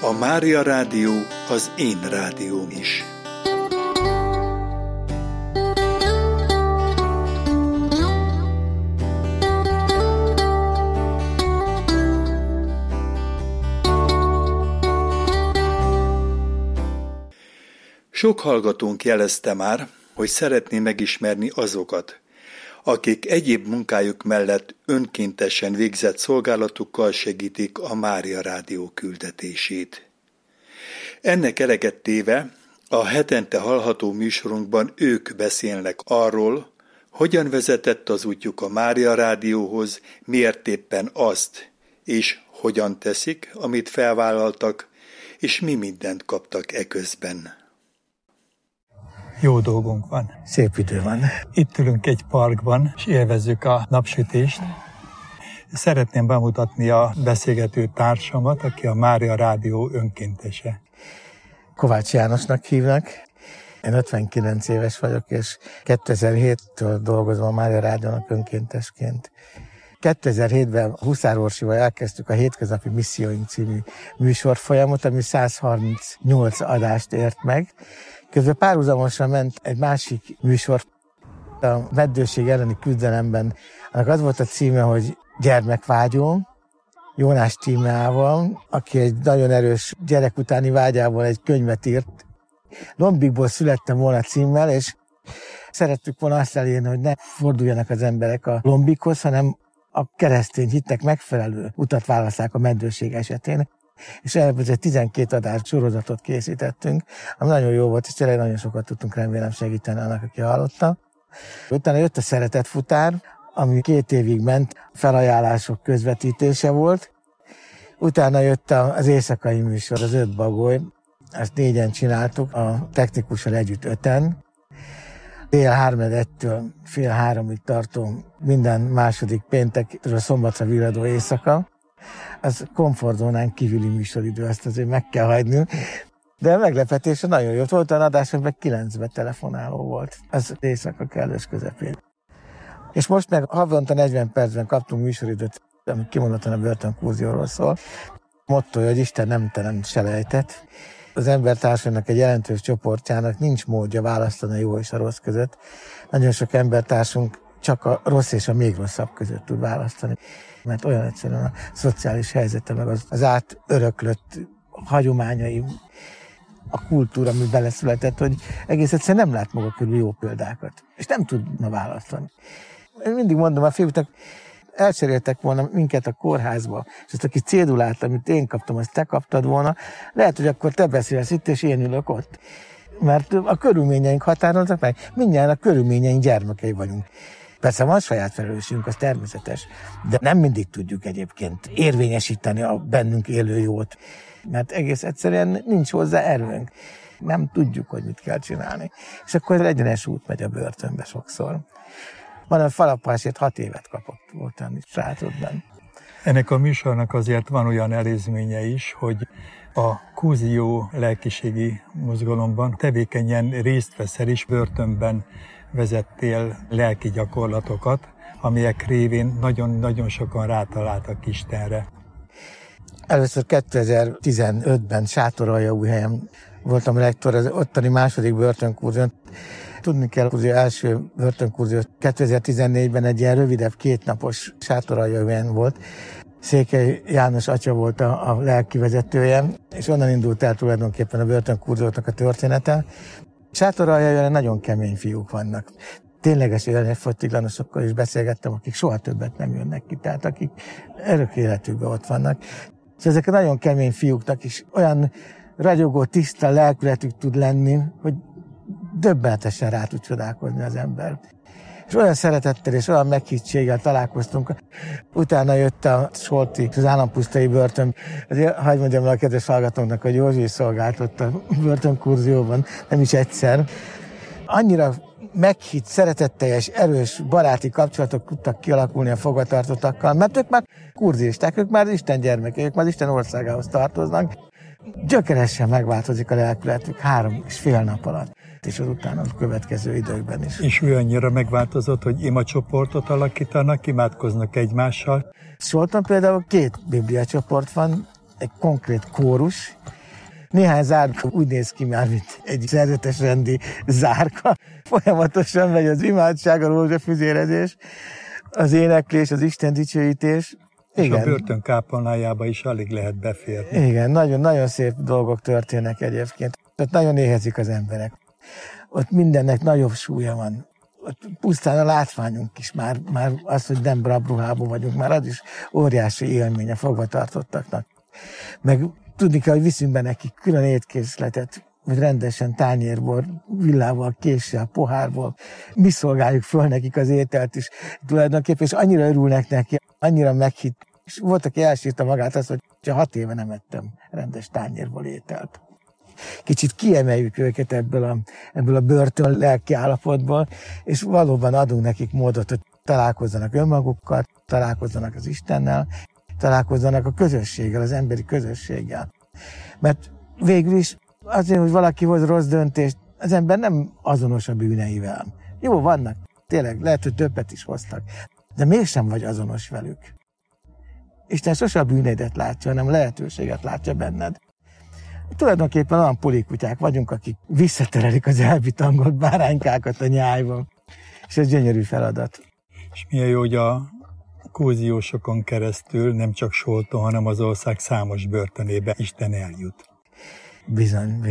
A Mária Rádió az én rádióm is. Sok hallgatónk jelezte már, hogy szeretné megismerni azokat, akik egyéb munkájuk mellett önkéntesen végzett szolgálatukkal segítik a Mária Rádió küldetését. Ennek eleget téve a hetente hallható műsorunkban ők beszélnek arról, hogyan vezetett az útjuk a Mária Rádióhoz, miért éppen azt, és hogyan teszik, amit felvállaltak, és mi mindent kaptak eközben. Jó dolgunk van. Szép idő van. Itt ülünk egy parkban, és élvezzük a napsütést. Szeretném bemutatni a beszélgető társamat, aki a Mária Rádió önkéntese. Kovács Jánosnak hívnak. Én 59 éves vagyok, és 2007-től dolgozom a Mária Rádiónak önkéntesként. 2007-ben Huszár Orsival elkezdtük a Hétköznapi Misszióink című műsorfolyamot, ami 138 adást ért meg. Közben párhuzamosan ment egy másik műsor, a meddőség elleni küzdelemben. Annak az volt a címe, hogy Gyermekvágyó, Jónás Tímeával, aki egy nagyon erős gyerek utáni vágyából egy könyvet írt. Lombikból születtem volna címmel, és szerettük volna azt elérni, hogy ne forduljanak az emberek a lombikhoz, hanem a keresztény hitnek megfelelő utat válasszák a meddőség esetén. És ebből egy 12 adás sorozatot készítettünk, ami nagyon jó volt, és tényleg nagyon sokat tudtunk remélem segíteni annak, aki hallotta. Utána jött a Szeretett Futár, ami 2 évig ment, felajánlások közvetítése volt. Utána jött az éjszakai műsor, az 5 bagoly, ezt 4-en csináltuk, a technikussal együtt 5-en. Dél 3-től fél 3-ig tartó minden második péntektől szombatra virradó éjszaka. Az komfortzónán kívüli műsoridő, azt azért meg kell hagyni. De a meglepetése nagyon jó volt, olyan adásokban 9 telefonáló volt. Az éjszaka kellős közepén. És most meg havonta 40 percben kaptunk műsoridőt, ami kimondottan a börtönkurzióról szól. Mottoja, hogy Isten nem teremt selejtet. Az embertársának egy jelentős csoportjának nincs módja választani a jó és a rossz között. Nagyon sok embertársunk csak a rossz és a még rosszabb között tud választani. Mert olyan egyszerűen a szociális helyzete, meg az átöröklött hagyományai, a kultúra, ami beleszületett, hogy egész egyszerűen nem lát maga körül jó példákat. És nem tudna választani. Én mindig mondom a fiúknak, elcseréltek volna minket a kórházba, és ezt a kis cédulát, amit én kaptam, azt te kaptad volna, lehet, hogy akkor te beszélsz itt, és én ülök ott. Mert a körülményeink határoznak meg, mindjárt a körülményeink gyermekei vagyunk. Persze van saját felelősségünk, az természetes, de nem mindig tudjuk egyébként érvényesíteni a bennünk élő jót, mert egész egyszerűen nincs hozzá erőnk. Nem tudjuk, hogy mit kell csinálni. És akkor egyenes út megy a börtönbe sokszor. Van a Falapásért 6 évet kapott voltam itt srácodban. Ennek a műsornak azért van olyan előzménye is, hogy a Kúzió lelkiségi mozgalomban tevékenyen részt veszel is, börtönben vezettél lelki gyakorlatokat, amelyek révén nagyon-nagyon sokan rátaláltak Istenre. Először 2015-ben Sátoraljaújhelyen voltam rektor, az ottani második börtönkurzión. Tudni kell, hogy az első börtönkurzió 2014-ben egy ilyen rövidebb 2 napos Sátoraljaújhelyen volt. Székely János atya volt a lelkivezetője, és onnan indult el tulajdonképpen a börtönkurzióknak a története. Sátoraljaújhelyen nagyon kemény fiúk vannak. Tényleges életfogytiglanosokkal is beszélgettem, akik soha többet nem jönnek ki, tehát akik örök életükben ott vannak. És ezek a nagyon kemény fiúknak is olyan ragyogó, tiszta lelkületük tud lenni, hogy döbbenetesen rá tud csodálkozni az ember. És olyan szeretettel és olyan meghittséggel találkoztunk. Utána jött a Solti, az állampusztai börtön. Azért hagyd mondjam a kedves hallgatóknak, hogy Józsi szolgált ott a börtönkurzióban, nem is egyszer. Annyira meghitt, szeretetteljes, erős, baráti kapcsolatok tudtak kialakulni a fogvatartottakkal, mert ők már kurzisták, ők már Isten gyermekei, ők már Isten országához tartoznak. Gyökeresen megváltozik a lelkületük 3,5 nap alatt, és azután a következő időkben is. És olyannyira megváltozott, hogy imacsoportot alakítanak, imádkoznak egymással. Solton például 2 bibliacsoport van, egy konkrét kórus. Néhány zárka úgy néz ki már, mint egy szerzetes rendi zárka. Folyamatosan megy az imádság, a rózsafüzérezés, az éneklés, az Isten dicsőítés. És a börtön kápolnájába is alig lehet beférni. Igen, nagyon szép dolgok történnek egyébként. Ott nagyon éhezik az emberek. Ott mindennek nagyobb súlya van. Ott pusztán a látványunk is, már az, hogy nem rabruhában vagyunk, már az is óriási élmény a fogvatartottaknak. Meg tudni kell, hogy viszünk be nekik külön étkészletet, vagy rendesen tányérból, villával, késsel, pohárból. Mi szolgáljuk föl nekik az ételt is tulajdonképpen, és annyira örülnek neki, annyira meghitt. És volt, aki elsírta magát azt, hogy 6 éve nem ettem rendes tányérból ételt. Kicsit kiemeljük őket ebből a börtön lelki állapotból, és valóban adunk nekik módot, hogy találkozzanak önmagukkal, találkozzanak az Istennel, találkozzanak a közösséggel, az emberi közösséggel. Mert végül is azért, hogy valaki hoz rossz döntést, az ember nem azonos a bűneivel. Jó, vannak, tényleg, lehet, hogy többet is hoztak, de mégsem vagy azonos velük. Isten sose a bűnédet látja, hanem a lehetőséget látja benned. Tulajdonképpen olyan polikutyák vagyunk, akik visszaterelik az elbitangolt báránykákat a nyájban. És ez gyönyörű feladat. És milyen jó, hogy a kúziósokon keresztül nem csak Solton, hanem az ország számos börtönébe Isten eljut. Bizony.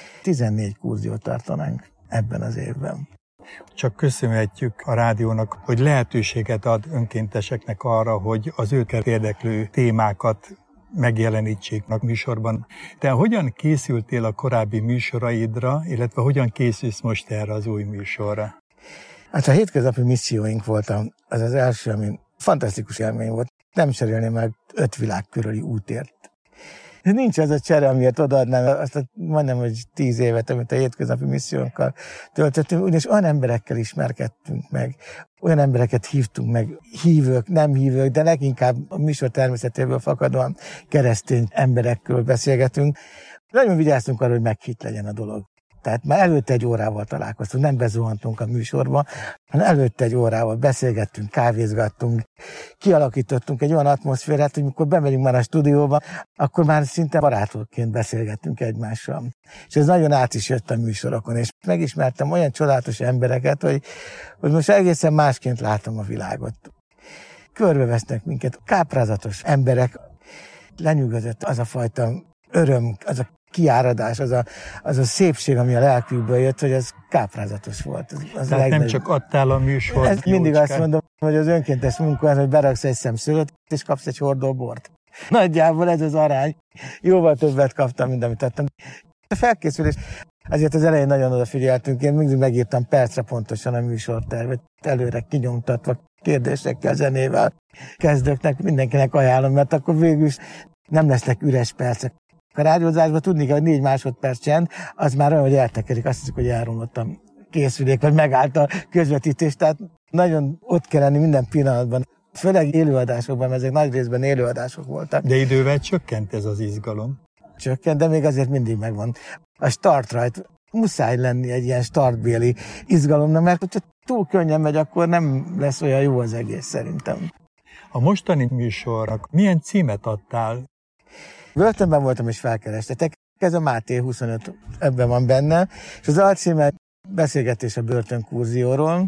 14 kúziót tartanánk ebben az évben. Csak köszönhetjük a rádiónak, hogy lehetőséget ad önkénteseknek arra, hogy az őket érdeklő témákat megjelenítsék a műsorban. Te hogyan készültél a korábbi műsoraidra, illetve hogyan készülsz most erre az új műsorra? Hát a hétköznapi misszióink voltam, az első, ami fantasztikus élmény volt. Nem cserélném meg 5 világ körüli útért. Nincs az a csere, amiért odaadnám azt majdnem, hogy 10 évet, amit a hétköznapi missziónkkal töltöttünk, ugyanis olyan emberekkel ismerkedtünk meg, olyan embereket hívtunk meg, hívők, nem hívők, de leginkább a műsor természetéből fakadóan keresztény emberekről beszélgetünk. Nagyon vigyáztunk arra, hogy meghitt legyen a dolog. Tehát már előtte 1 órával találkoztunk, nem bezuhantunk a műsorba, hanem előtte 1 órával beszélgettünk, kávézgattunk, kialakítottunk egy olyan atmoszférát, hogy mikor bemegyünk már a stúdióba, akkor már szinte barátokként beszélgettünk egymással. És ez nagyon át is jött a műsorokon, és megismertem olyan csodálatos embereket, hogy most egészen másként látom a világot. Körbevesznek minket káprázatos emberek, lenyűgözött az a fajta öröm, az a kiáradás, az a szépség, ami a lelkükből jött, hogy ez káprázatos volt. Tehát nem csak adtál a műsort. Ezt mindig azt mondom, hogy az önkéntes munka az, hogy beraksz egy szem szőlőt, és kapsz egy hordó bort. Nagyjából ez az arány. Jóval többet kaptam, mint amit adtam. A felkészülés, azért az elején nagyon odafigyeltünk, én mindig megírtam percre pontosan a műsortervet, előre kinyomtatva, kérdésekkel, zenével. Kezdőknek, mindenkinek ajánlom, mert akkor végül is nem lesznek üres percek. A rádiózásban tudni kell, hogy 4 másodperc csend, az már olyan, hogy eltekerik, azt hiszik, hogy elromlott a készülék, vagy megállt a közvetítés, tehát nagyon ott kell lenni minden pillanatban. Főleg élőadásokban, ezek nagy részben élőadások voltak. De idővel csökkent ez az izgalom. Csökkent, de még azért mindig megvan. A start rajt, muszáj lenni egy ilyen startbéli izgalomnak, mert hogyha túl könnyen megy, akkor nem lesz olyan jó az egész szerintem. A mostani műsornak milyen címet adtál? Börtönben voltam és felkerestetek, ez a Máté 25 ebben van benne, és az alcíme beszélgetés a börtönkurzióról.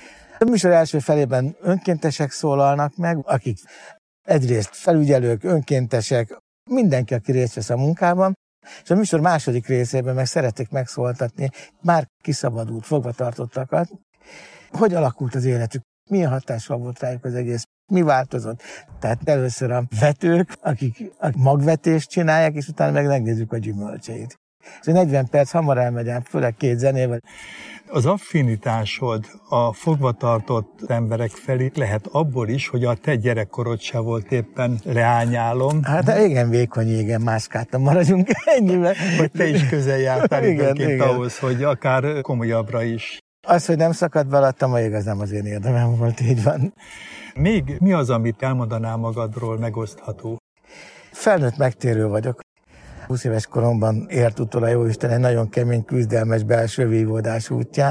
A műsor első felében önkéntesek szólalnak meg, akik egyrészt felügyelők, önkéntesek, mindenki, aki részt vesz a munkában, és a műsor második részében meg szeretik megszólaltatni már kiszabadult, fogvatartottakat, hogy alakult az életük, milyen hatással volt rájuk az egész, mi változott. Tehát először a vetők, akik a magvetést csinálják, és utána meg megnézzük a gyümölcseit. És 40 perc hamar elmegy, főleg 2 zenével. Az affinitásod a fogvatartott emberek felé lehet abból is, hogy a te gyerekkorod se volt éppen leányálom. Hát igen, vékony égen mászkáltam, maradjunk ennyivel. Hogy te is közel jártál időnként ahhoz, hogy akár komolyabbra is. Az, hogy nem szakadt be alattam a ég, az nem az én érdemem volt, így van. Még mi az, amit elmondanál magadról megosztható? Felnőtt megtérő vagyok. 20 éves koromban ért utol a Jóisten egy nagyon kemény, küzdelmes belső vívódás útján.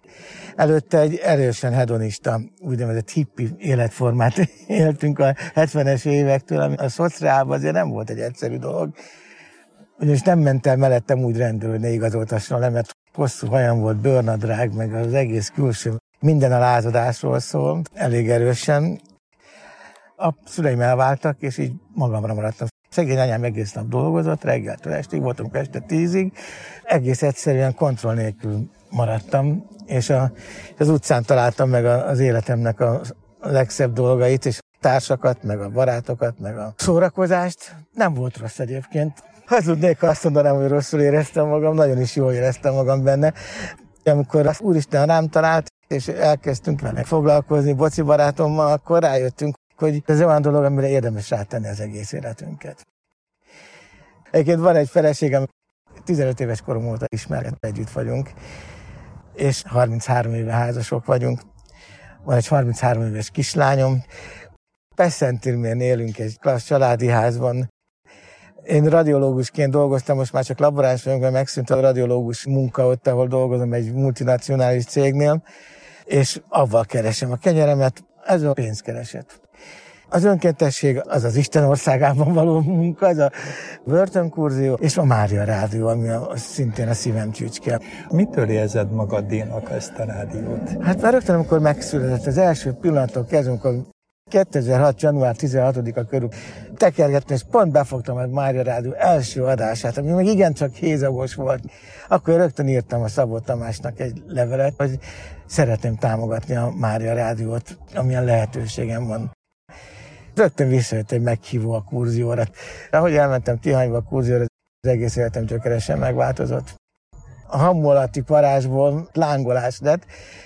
Előtte egy erősen hedonista, úgynevezett hippi életformát éltünk a 70-es évektől, ami a szociálban azért nem volt egy egyszerű dolog. Ugyanis nem ment el mellettem úgy rendőr, hogy ne igazoltasson le, mert hosszú hajam volt, bőrnadrág, meg az egész külső. Minden a lázadásról szól, elég erősen. A szüleim elváltak, és így magamra maradtam. Szegény anyám egész nap dolgozott, reggeltől estig, voltunk este 10-ig. Egész egyszerűen kontroll nélkül maradtam, és az utcán találtam meg az életemnek a legszebb dolgait, és a társakat, meg a barátokat, meg a szórakozást. Nem volt rossz egyébként. Hazudnék, ha azt mondanám, hogy rosszul éreztem magam, nagyon is jól éreztem magam benne. Amikor az Úristen rám talált, és elkezdtünk vele foglalkozni boci barátommal, akkor rájöttünk, hogy ez olyan dolog, amire érdemes rátenni az egész életünket. Egyébként van egy feleségem, 15 éves korom óta ismerem, együtt vagyunk, és 33 éve házasok vagyunk. Van egy 33 éves kislányom. Pesszentirmén élünk egy klassz családi házban. Én radiológusként dolgoztam, most már csak laboráns vagyok, mert megszűnt a radiológus munka ott, ahol dolgozom egy multinacionális cégnél, és avval keresem a kenyeremet, ez a pénzkereset. Az önkéntesség az az Isten országában való munka, az a börtönkurzió, és a Mária Rádió, ami szintén a szívem csücske. Mitől érzed magadénak ezt a rádiót? Hát már rögtön, amikor megszületett, az első pillanattól kezdve, amikor 2006. január 16-a körül tekergettem, és pont befogtam a Mária Rádió első adását, ami még igencsak hézagos volt. Akkor rögtön írtam a Szabó Tamásnak egy levelet, hogy szeretném támogatni a Mária Rádiót, amilyen lehetőségem van. Rögtön visszajött egy meghívó a kurzióra. Ahogy elmentem Tihanyba a kurzióra, az egész életem gyökeresen megváltozott. A hamu alatti parázsból lángolás lett.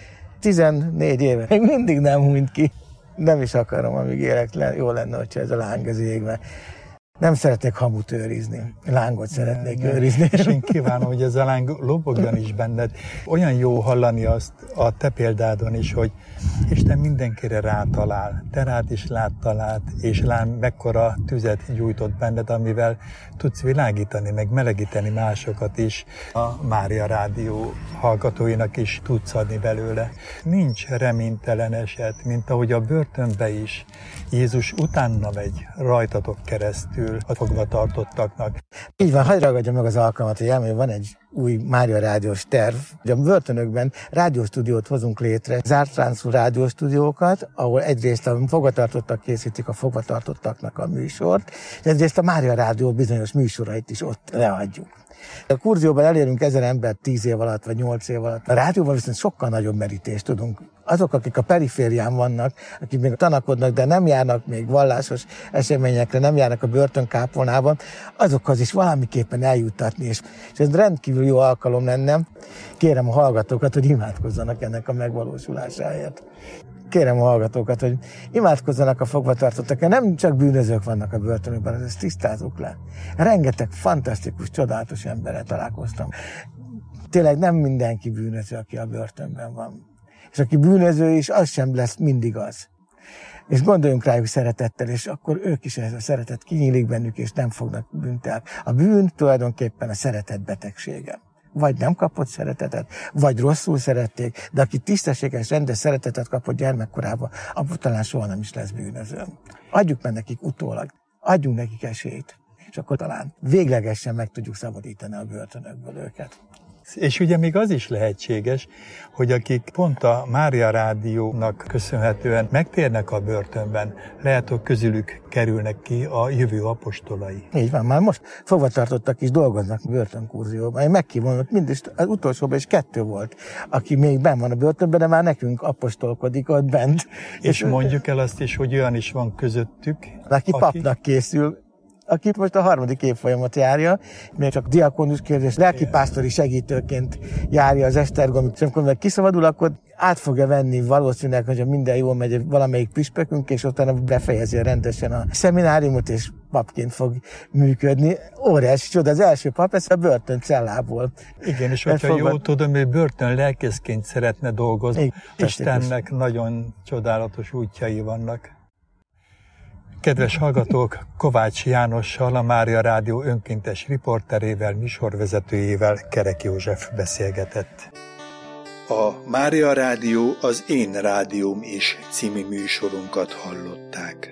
14 éve még mindig nem hunyt ki. Nem is akarom, amíg élek, jó lenne, hogyha ez a láng az égve. Nem szeretnék hamut őrizni, lángot szeretnék őrizni. És én kívánom, hogy ez a láng lobogjon is benned. Olyan jó hallani azt a te példádon is, hogy Isten mindenkire rátalál. Te rád is talált, és lám mekkora tüzet gyújtott benned, amivel tudsz világítani, meg melegíteni másokat is. A Mária Rádió hallgatóinak is tudsz adni belőle. Nincs reménytelen eset, mint ahogy a börtönbe is. Jézus utána megy rajtatok keresztül a fogvatartottaknak. Így van, hadd ragadjam meg az alkalmat, hogy elmondjam, van egy új Mária Rádiós terv. A börtönökben rádióstúdiót hozunk létre, zárt ráncú rádióstúdiókat, ahol egyrészt a fogvatartottak készítik a fogvatartottaknak a műsort, és egyrészt a Mária Rádió bizonyos műsorait is ott leadjuk. A kurzióban elérünk 1000 embert 10 év alatt, vagy 8 év alatt. A rádióban viszont sokkal nagyobb merítést tudunk. Azok, akik a periférián vannak, akik még tanakodnak, de nem járnak még vallásos eseményekre, nem járnak a börtönkápolnában, azokhoz is valamiképpen eljuttatni. És ez rendkívül jó alkalom lenne. Kérem a hallgatókat, hogy imádkozzanak ennek a megvalósulásáért. Kérem a hallgatókat, hogy imádkozzanak a fogvatartottak, nem csak bűnözők vannak a börtönökben, ezt tisztázzuk le. Rengeteg fantasztikus, csodálatos emberrel találkoztam. Tényleg nem mindenki bűnöző, aki a börtönben van. És aki bűnöző is, az sem lesz mindig az. És gondoljunk rájuk szeretettel, és akkor ők is ez a szeretet kinyílik bennük, és nem fognak bűnt el. A bűn tulajdonképpen a szeretet betegsége. Vagy nem kapott szeretetet, vagy rosszul szerették, de aki tisztességes, rendes szeretetet kapott gyermekkorában, abban talán soha nem is lesz bűnöző. Adjuk meg nekik utólag, adjunk nekik esélyt, és akkor talán véglegesen meg tudjuk szabadítani a börtönökből őket. És ugye még az is lehetséges, hogy akik pont a Mária Rádiónak köszönhetően megtérnek a börtönben, lehet, hogy közülük kerülnek ki a jövő apostolai. Így van, már most fogvatartottak is dolgoznak börtönkurzióban. Én meghívom, mindig az utolsóban is 2 volt, aki még benn van a börtönben, de már nekünk apostolkodik ott bent. És mondjuk el azt is, hogy olyan is van közöttük, aki papnak készül, aki most a 3. évfolyamot járja, még csak diakonusként és lelkipásztori segítőként járja az esztergomi. És amikor meg kiszabadul, akkor át fogja venni valószínűleg, hogyha minden jól megy valamelyik püspökünk, és utána befejezi rendesen a szemináriumot, és papként fog működni. Óriási csoda, az első pap, ez a börtöncellából. Igen, és hogyha jól tudom, hogy börtön lelkészként szeretne dolgozni, igen, Istennek nagyon csodálatos útjai vannak. Kedves hallgatók, Kovács Jánossal, a Mária Rádió önkéntes riporterével, műsorvezetőjével, Kerek József beszélgetett. A Mária Rádió az Én Rádióm is című műsorunkat hallották.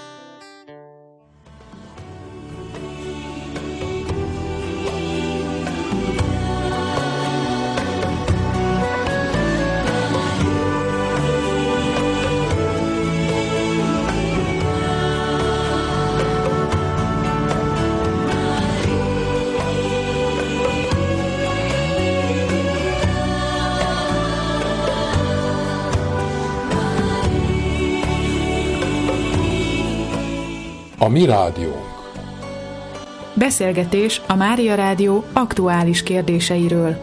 A mi rádiónk. Beszélgetés a Mária Rádió aktuális kérdéseiről.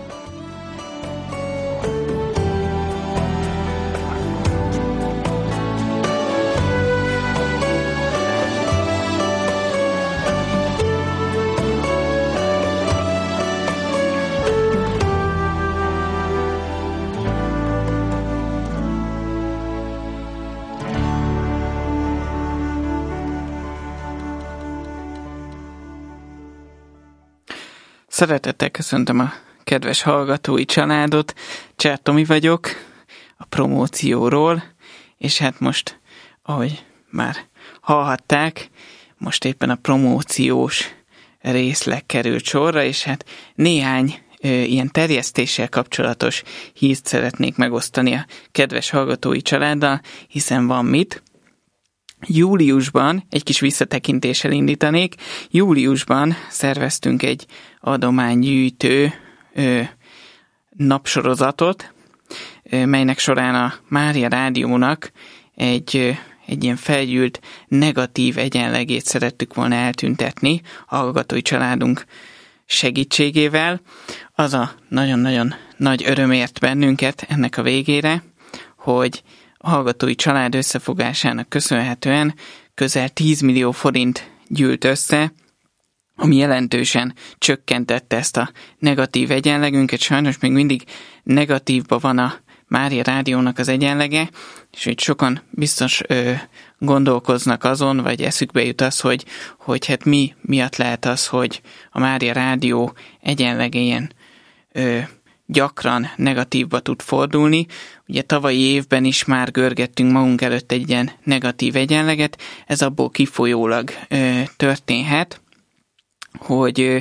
Szeretettel köszöntöm a kedves hallgatói családot, Csár Tomi vagyok a promócióról, és hát most, ahogy már hallhatták, most éppen a promóciós részleg került sorra, és hát néhány ilyen terjesztéssel kapcsolatos hírt szeretnék megosztani a kedves hallgatói családdal, hiszen van mit. Júliusban, egy kis visszatekintéssel indítanék, júliusban szerveztünk egy adománygyűjtő napsorozatot, melynek során a Mária Rádiónak egy ilyen felgyűlt negatív egyenlegét szerettük volna eltüntetni a hallgatói családunk segítségével. Az a nagyon-nagyon nagy öröm ért bennünket ennek a végére, hogy a hallgatói család összefogásának köszönhetően közel 10 millió forint gyűlt össze, ami jelentősen csökkentette ezt a negatív egyenlegünket. Sajnos még mindig negatívban van a Mária Rádiónak az egyenlege, és hogy sokan biztos gondolkoznak azon, vagy eszükbe jut az, hogy hát mi miatt lehet az, hogy a Mária Rádió egyenlege ilyen gyakran negatívba tud fordulni. Ugye tavalyi évben is már görgettünk magunk előtt egy ilyen negatív egyenleget, ez abból kifolyólag történhet, hogy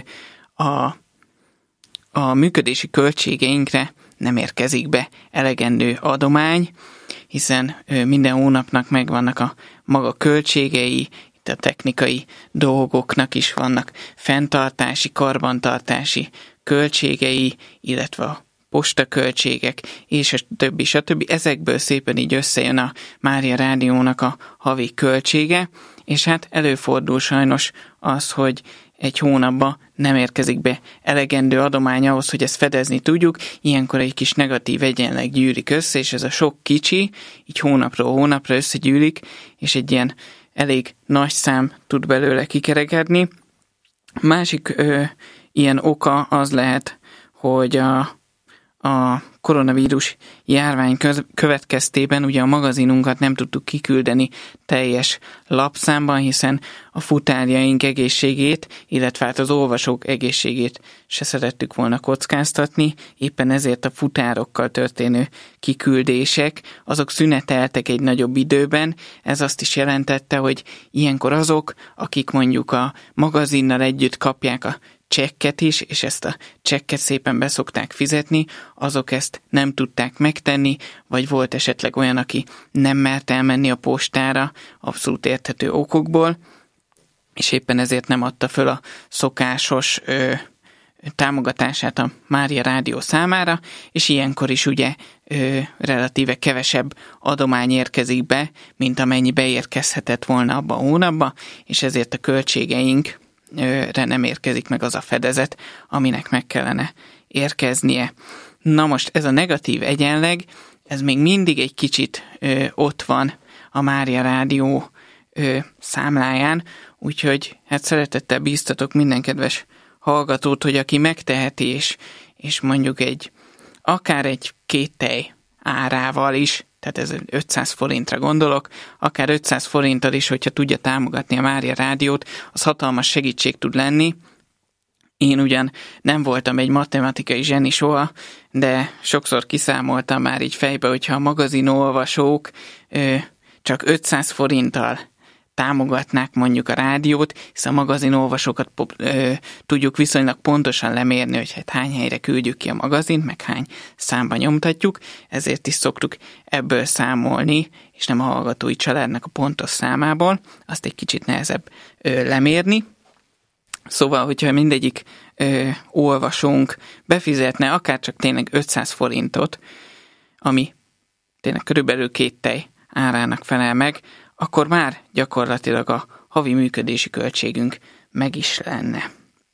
a működési költségeinkre nem érkezik be elegendő adomány, hiszen minden hónapnak megvannak a maga költségei, itt a technikai dolgoknak is vannak fenntartási, karbantartási költségei, illetve a postaköltségek, és a többi, stb. Ezekből szépen így összejön a Mária Rádiónak a havi költsége, és hát előfordul sajnos az, hogy egy hónapban nem érkezik be elegendő adomány ahhoz, hogy ezt fedezni tudjuk, ilyenkor egy kis negatív egyenleg gyűlik össze, és ez a sok kicsi, így hónapról hónapra összegyűlik, és egy ilyen elég nagy szám tud belőle kikerekedni. Másik ilyen oka az lehet, hogy a koronavírus járvány következtében ugye a magazinunkat nem tudtuk kiküldeni teljes lapszámban, hiszen a futárjaink egészségét, illetve hát az olvasók egészségét se szerettük volna kockáztatni, éppen ezért a futárokkal történő kiküldések, azok szüneteltek egy nagyobb időben. Ez azt is jelentette, hogy ilyenkor azok, akik mondjuk a magazinnal együtt kapják a csekket is, és ezt a csekket szépen beszokták fizetni, azok ezt nem tudták megtenni, vagy volt esetleg olyan, aki nem mert elmenni a postára abszolút érthető okokból, és éppen ezért nem adta föl a szokásos támogatását a Mária Rádió számára, és ilyenkor is ugye relatíve kevesebb adomány érkezik be, mint amennyi beérkezhetett volna abban a hónapban, és ezért a költségeinkre nem érkezik meg az a fedezet, aminek meg kellene érkeznie. Na most ez a negatív egyenleg, ez még mindig egy kicsit ott van a Mária Rádió számláján, úgyhogy hát szeretettel bíztatok minden kedves hallgatót, hogy aki megteheti, és mondjuk akár egy 2 tej árával is, tehát ez 500 forintra gondolok, akár 500 forinttal is, hogyha tudja támogatni a Mária Rádiót, az hatalmas segítség tud lenni. Én ugyan nem voltam egy matematikai zseni soha, de sokszor kiszámoltam már így fejbe, hogyha a magazinolvasók csak 500 forinttal támogatnák mondjuk a rádiót, hisz a magazinolvasókat tudjuk viszonylag pontosan lemérni, hogy hát hány helyre küldjük ki a magazint, meg hány számba nyomtatjuk, ezért is szoktuk ebből számolni, és nem a hallgatói családnak a pontos számából, azt egy kicsit nehezebb lemérni. Szóval, hogyha mindegyik olvasónk befizetne akár csak tényleg 500 forintot, ami tényleg körülbelül 2 tej árának felel meg, akkor már gyakorlatilag a havi működési költségünk meg is lenne.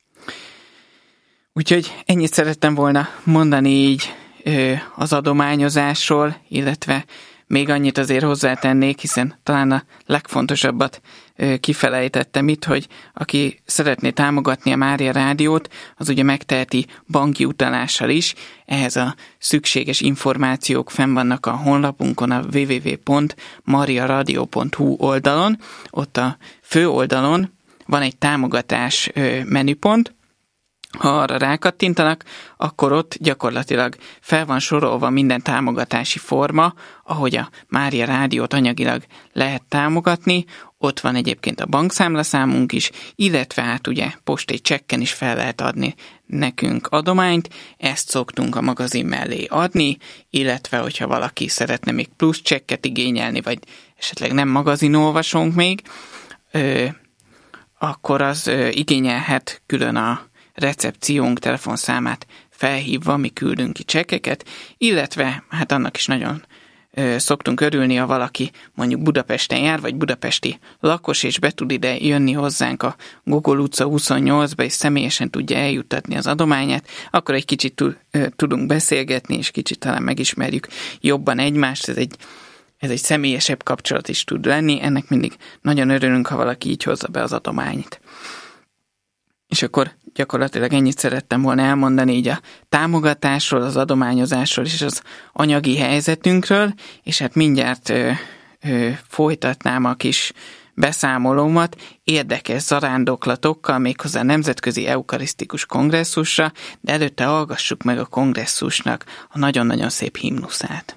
Úgyhogy ennyit szerettem volna mondani így az adományozásról, illetve még annyit azért hozzátennék, hiszen talán a legfontosabbat kifelejtettem itt, hogy aki szeretné támogatni a Mária Rádiót, az ugye megteheti banki utalással is. Ehhez a szükséges információk fenn vannak a honlapunkon, a www.mariaradio.hu oldalon. Ott a fő oldalon van egy támogatás menüpont. Ha arra rákattintanak, akkor ott gyakorlatilag fel van sorolva minden támogatási forma, ahogy a Mária Rádiót anyagilag lehet támogatni. Ott van egyébként a bankszámlaszámunk is, illetve hát ugye postai csekken is fel lehet adni nekünk adományt, ezt szoktunk a magazin mellé adni, illetve hogyha valaki szeretne még plusz csekket igényelni, vagy esetleg nem magazinolvasónk még, akkor az igényelhet külön a recepciónk telefonszámát felhívva, mi küldünk ki csekkeket, illetve hát annak is nagyon szoktunk örülni, ha valaki mondjuk Budapesten jár, vagy budapesti lakos, és be tud ide jönni hozzánk a Gogol utca 28-ba, és személyesen tudja eljuttatni az adományát, akkor egy kicsit tudunk beszélgetni, és kicsit talán megismerjük jobban egymást, ez egy személyesebb kapcsolat is tud lenni, ennek mindig nagyon örülünk, ha valaki így hozza be az adományt. És akkor gyakorlatilag ennyit szerettem volna elmondani így a támogatásról, az adományozásról és az anyagi helyzetünkről, és hát mindjárt folytatnám a kis beszámolómat érdekes zarándoklatokkal, méghozzá a Nemzetközi Eukarisztikus Kongresszusra, de előtte hallgassuk meg a kongresszusnak a nagyon-nagyon szép himnuszát.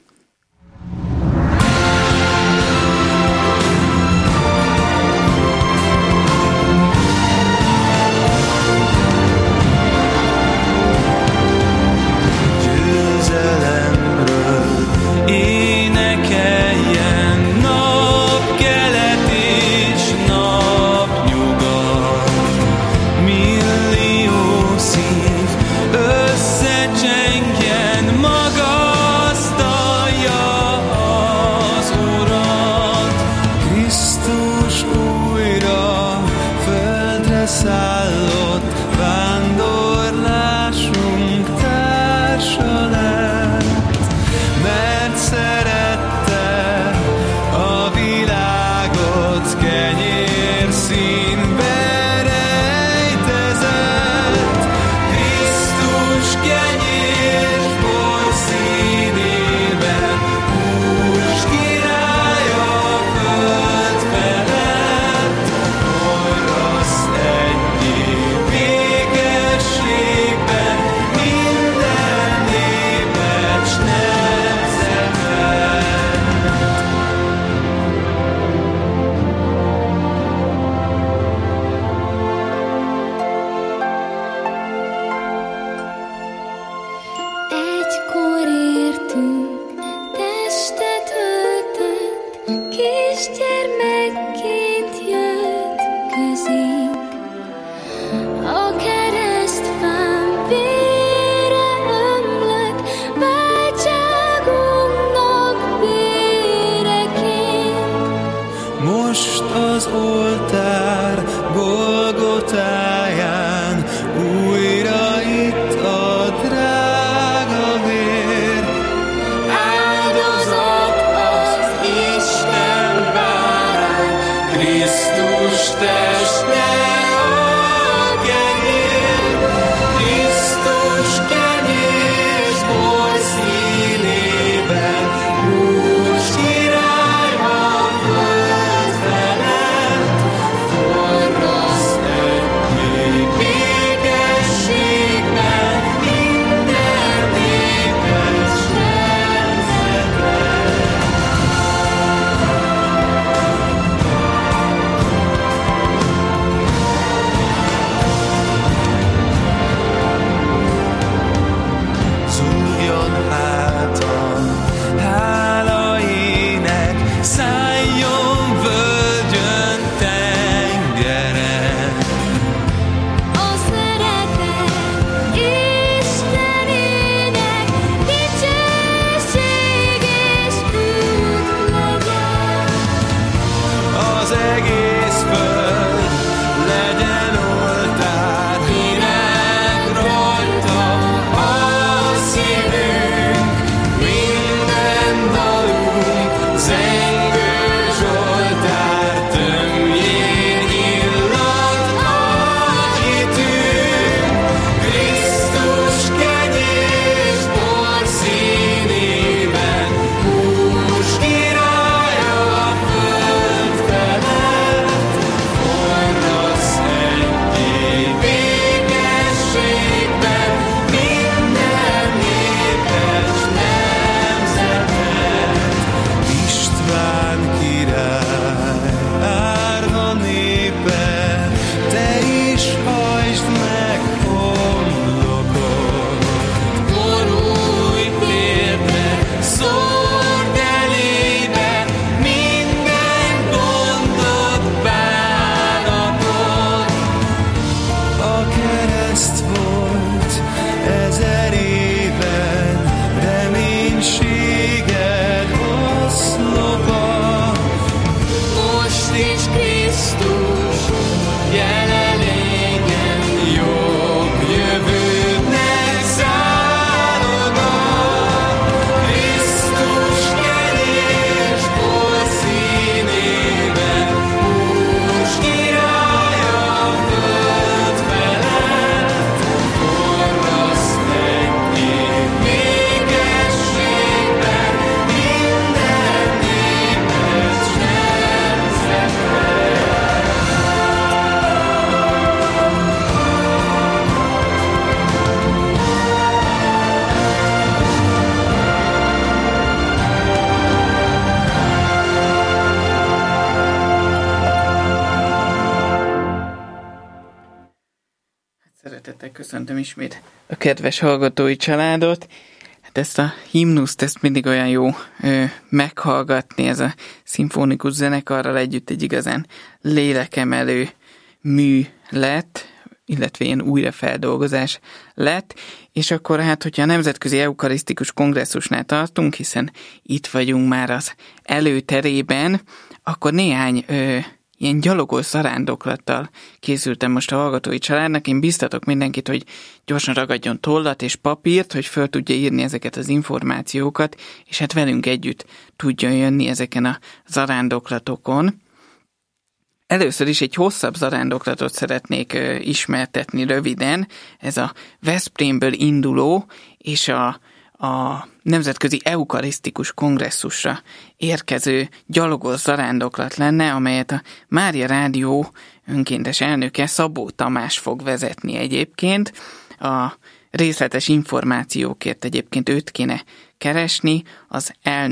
Szeretettel köszöntöm ismét a kedves hallgatói családot. Hát ezt a himnuszt, ezt mindig olyan jó meghallgatni, ez a szimfonikus zenekarral együtt egy igazán lélekemelő mű lett, illetve ilyen újrafeldolgozás lett, és akkor hát, hogyha a Nemzetközi Eukarisztikus Kongresszusnál tartunk, hiszen itt vagyunk már az előterében, akkor néhány ilyen gyalogol zarándoklattal készültem most a hallgatói családnak. Én biztatok mindenkit, hogy gyorsan ragadjon tollat és papírt, hogy föl tudja írni ezeket az információkat, és hát velünk együtt tudjon jönni ezeken a zarándoklatokon. Először is egy hosszabb zarándoklatot szeretnék ismertetni röviden. Ez a Veszprémből induló és a Nemzetközi Eukarisztikus Kongresszusra érkező gyalogos zarándoklat lenne, amelyet a Mária Rádió önkéntes elnöke Szabó Tamás fog vezetni egyébként. A részletes információkért egyébként őt kéne keresni, az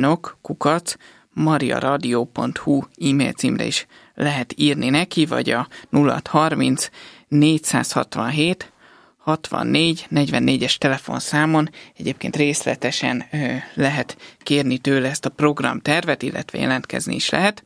elnök@mariaradio.hu e-mail címre is lehet írni neki, vagy a 0630 467 64-44-es telefonszámon egyébként részletesen lehet kérni tőle ezt a programtervet, illetve jelentkezni is lehet.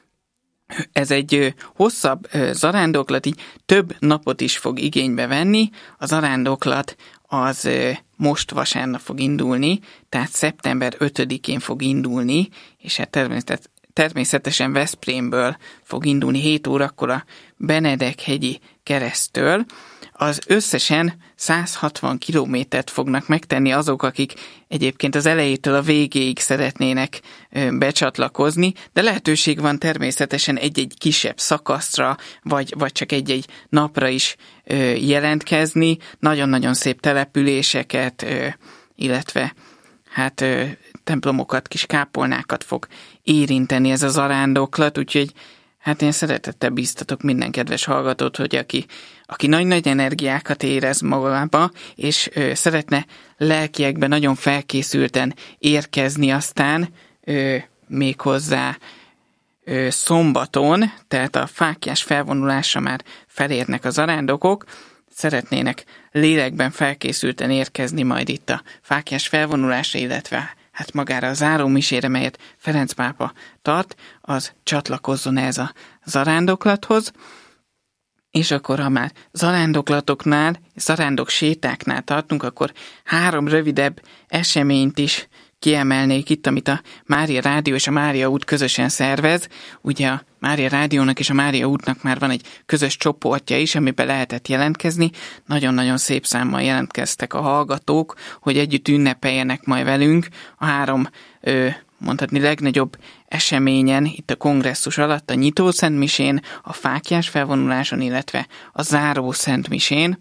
Ez egy hosszabb zarándoklat, így több napot is fog igénybe venni. A zarándoklat az most vasárnap fog indulni, tehát szeptember 5-én fog indulni, és hát természetesen Veszprémből fog indulni 7 órakor a Benedek-hegyi keresztől. Az összesen 160 kilométert fognak megtenni azok, akik egyébként az elejétől a végéig szeretnének becsatlakozni, de lehetőség van természetesen egy-egy kisebb szakaszra, vagy csak egy-egy napra is jelentkezni. Nagyon-nagyon szép településeket, illetve hát templomokat, kis kápolnákat fog érinteni ez a zarándoklat, úgyhogy hát én szeretettel bíztatok minden kedves hallgatót, hogy aki nagy-nagy energiákat érez magába, és szeretne lelkiekben nagyon felkészülten érkezni aztán méghozzá szombaton, tehát a fáklyás felvonulásra már felérnek a zarándokok, szeretnének lélekben felkészülten érkezni majd itt a fáklyás felvonulásra, illetve hát magára a zárómisére, melyet Ferenc pápa tart, az csatlakozzon ez a zarándoklathoz. És akkor, ha már zarándok sétáknál tartunk, akkor 3 rövidebb eseményt is kiemelnék itt, amit a Mária Rádió és a Mária út közösen szervez. Ugye a Mária Rádiónak és a Mária útnak már van egy közös csoportja is, amiben lehetett jelentkezni. Nagyon-nagyon szép számmal jelentkeztek a hallgatók, hogy együtt ünnepeljenek majd velünk a 3 mondhatni legnagyobb eseményen itt a kongresszus alatt, a nyitó szentmisén, a fáklyás felvonuláson, illetve a záró szentmisén.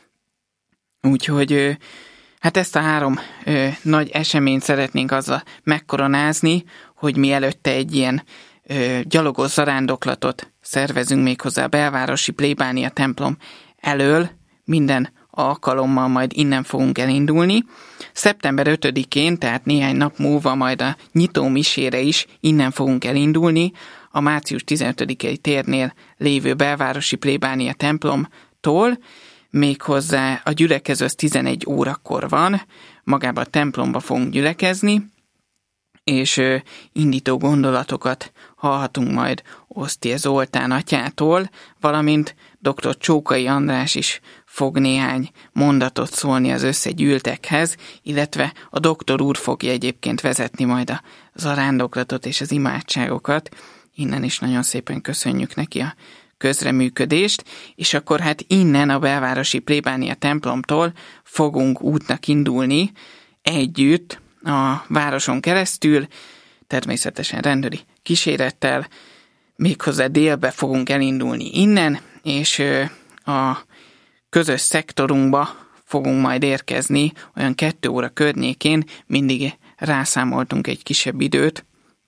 Úgyhogy hát ezt a 3 nagy eseményt szeretnénk azzal megkoronázni, hogy mi előtte egy ilyen gyalogos zarándoklatot szervezünk méghozzá a belvárosi plébánia templom elől, minden alkalommal majd innen fogunk elindulni. Szeptember 5-én, tehát néhány nap múlva majd a nyitó misére is innen fogunk elindulni, a március 15-i térnél lévő belvárosi plébánia templomtól, méghozzá a gyülekező 11 órakor van, magába a templomba fogunk gyülekezni, és indító gondolatokat hallhatunk majd Osztie Zoltán atyától, valamint dr. Csókai András is fog néhány mondatot szólni az összegyűltekhez, illetve a doktor úr fogja egyébként vezetni majd a zarándoklatot és az imádságokat. Innen is nagyon szépen köszönjük neki a közreműködést, és akkor hát innen a belvárosi plébánia templomtól fogunk útnak indulni együtt a városon keresztül, természetesen rendőri kísérettel, méghozzá délbe fogunk elindulni innen, és a közös szektorunkba fogunk majd érkezni, olyan 2 óra környékén, mindig rászámoltunk egy kisebb időt,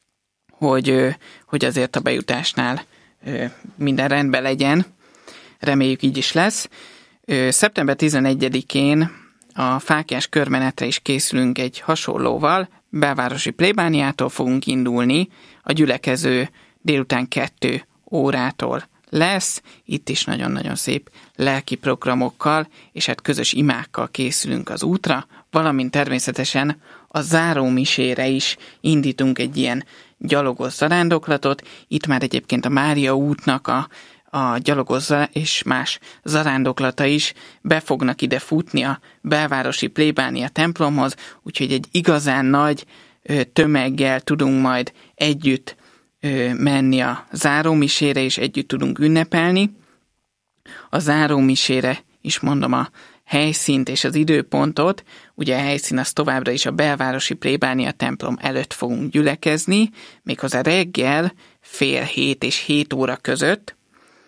hogy azért a bejutásnál minden rendben legyen. Reméljük így is lesz. Szeptember 11-én a fáklyás körmenetre is készülünk egy hasonlóval, belvárosi plébániától fogunk indulni, a gyülekező délután 2 órától lesz, itt is nagyon-nagyon szép lelki programokkal, és hát közös imákkal készülünk az útra, valamint természetesen a zárómisére is indítunk egy ilyen gyalogos zarándoklatot. Itt már egyébként a Mária útnak a gyalogos és más zarándoklata is be fognak ide futni a belvárosi plébánia templomhoz, úgyhogy egy igazán nagy tömeggel tudunk majd együtt menni a zárómisére, és együtt tudunk ünnepelni. A zárómisére is mondom a helyszínt és az időpontot. Ugye a helyszín az továbbra is a belvárosi plébánia templom előtt fogunk gyülekezni, méghozzá reggel 6:30 és 7 óra között.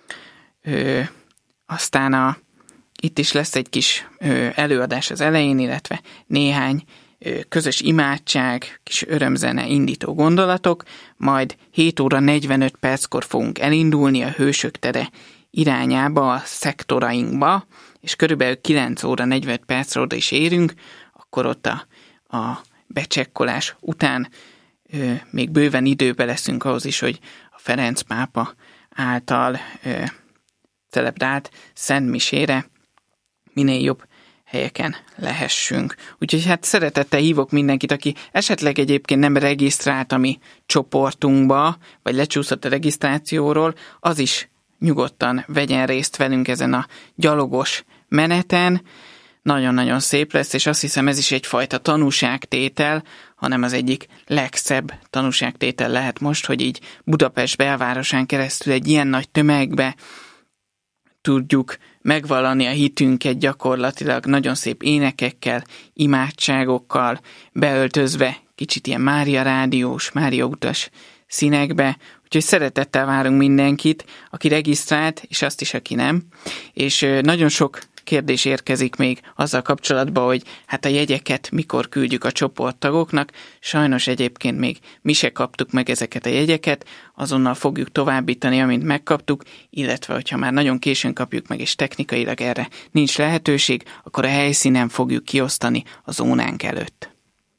Aztán itt is lesz egy kis előadás az elején, illetve néhány közös imádság, kis örömzene, indító gondolatok, majd 7 óra 45 perckor fogunk elindulni a Hősök tere irányába, a szektorainkba, és körülbelül 9 óra 45 percre oda is érünk, akkor ott a becsekkolás után még bőven időbe leszünk ahhoz is, hogy a Ferenc pápa által celebrált Szent Misére minél jobb helyeken lehessünk. Úgyhogy hát szeretettel hívok mindenkit, aki esetleg egyébként nem regisztrált a mi csoportunkba, vagy lecsúszott a regisztrációról, az is nyugodtan vegyen részt velünk ezen a gyalogos meneten. Nagyon-nagyon szép lesz, és azt hiszem ez is egyfajta tanúságtétel, hanem az egyik legszebb tanúságtétel lehet most, hogy így Budapest belvárosán keresztül egy ilyen nagy tömegbe tudjuk megvallani a hitünket gyakorlatilag nagyon szép énekekkel, imádságokkal, beöltözve kicsit ilyen Mária rádiós, Mária utas színekbe. Úgyhogy szeretettel várunk mindenkit, aki regisztrált, és azt is, aki nem. És nagyon sok kérdés érkezik még azzal kapcsolatban, hogy hát a jegyeket mikor küldjük a csoporttagoknak. Sajnos egyébként még mi se kaptuk meg ezeket a jegyeket, azonnal fogjuk továbbítani, amint megkaptuk, illetve hogyha már nagyon későn kapjuk meg, és technikailag erre nincs lehetőség, akkor a helyszínen fogjuk kiosztani a zónánk előtt.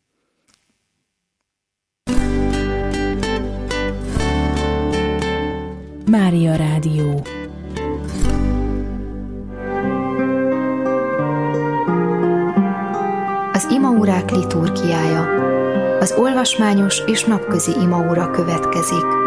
Mária Rádió. Az imaórák liturgiája. Az olvasmányos és napközi imaóra következik.